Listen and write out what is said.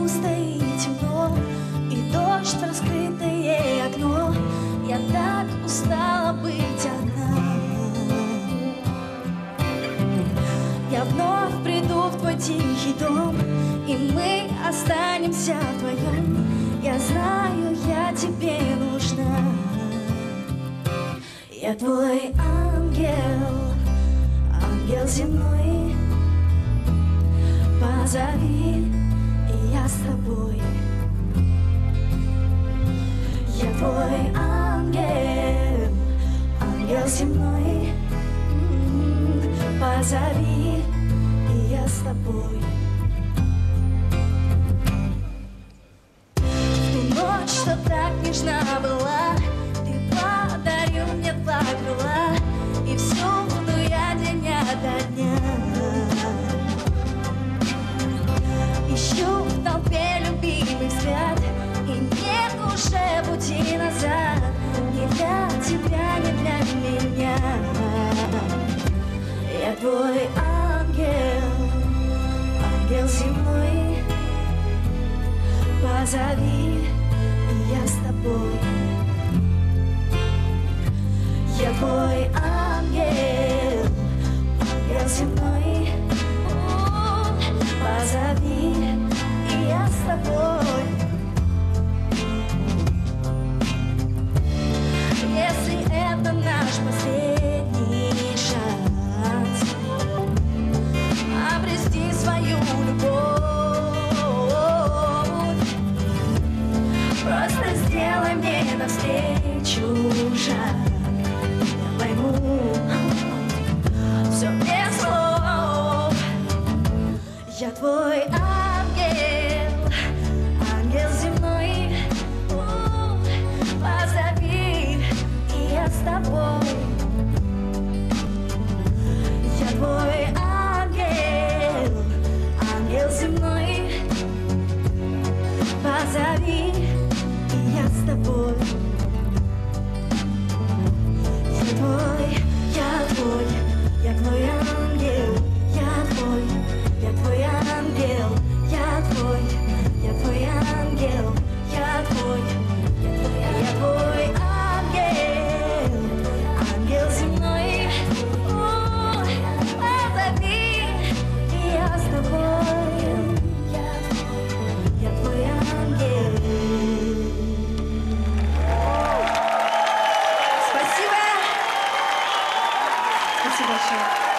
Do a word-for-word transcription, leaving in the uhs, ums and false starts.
пусто и темно, и дождь в раскрытое окно. Я так устала быть одна. Я вновь приду в твой тихий дом, и мы останемся вдвоем. Я знаю, я тебе нужна. Я твой ангел, ангел земной. Позови, и я с тобой. Я твой ангел, ангел земной. Позови, и я с тобой. В ту ночь, что так нежна была, ты подарил мне два крыла, и всюду я день ото дня ищу в толпе любимый взгляд, и нет уже пути назад. Не для тебя, не для меня. Я твой ангел, ангел земной. Позови, и я с тобой. Я твой ангел, ангел земной. Позови, и я с тобой. Если это наш последний шанс обрести свою любовь, просто сделай мне навстречу шаг. Я пойму все без слов. Я твой ангел, ангел земной. Позови, и я с тобой. Я твой ангел, ангел земной. Позови, и я с тобой. Я твой, я твой, я твой ангел. Я твой, я твой ангел. Я твой, я твой ангел. Я твой, я твой ангел, ангел земной. О, позови, и я с тобой. Я твой ангел. Спасибо. Спасибо большое.